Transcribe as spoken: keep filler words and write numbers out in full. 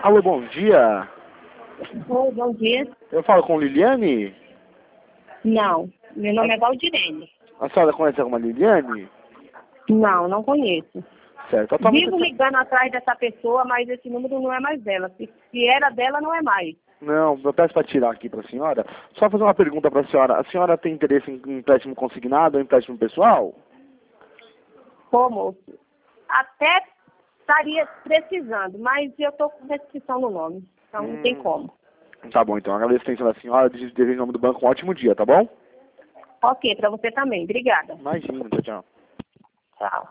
Alô, bom dia. Oi, bom dia. Eu falo com Liliane? Não, meu nome é Valdirene. A senhora conhece alguma Liliane? Não, não conheço. Certo. Atualmente... Vivo ligando atrás dessa pessoa, mas esse número não é mais dela. Se, se era dela, não é mais. Não, eu peço para tirar aqui para a senhora. Só fazer uma pergunta para a senhora. A senhora tem interesse em empréstimo consignado ou empréstimo pessoal? Pô, moço, até estaria precisando, mas eu tô com restrição no nome. Então não tem Hum, como. Tá bom, então. Agradeço a atenção da senhora. Desejo em nome do banco um ótimo dia, tá bom? Ok, pra você também. Obrigada. Imagina, tchau, tchau. Tchau.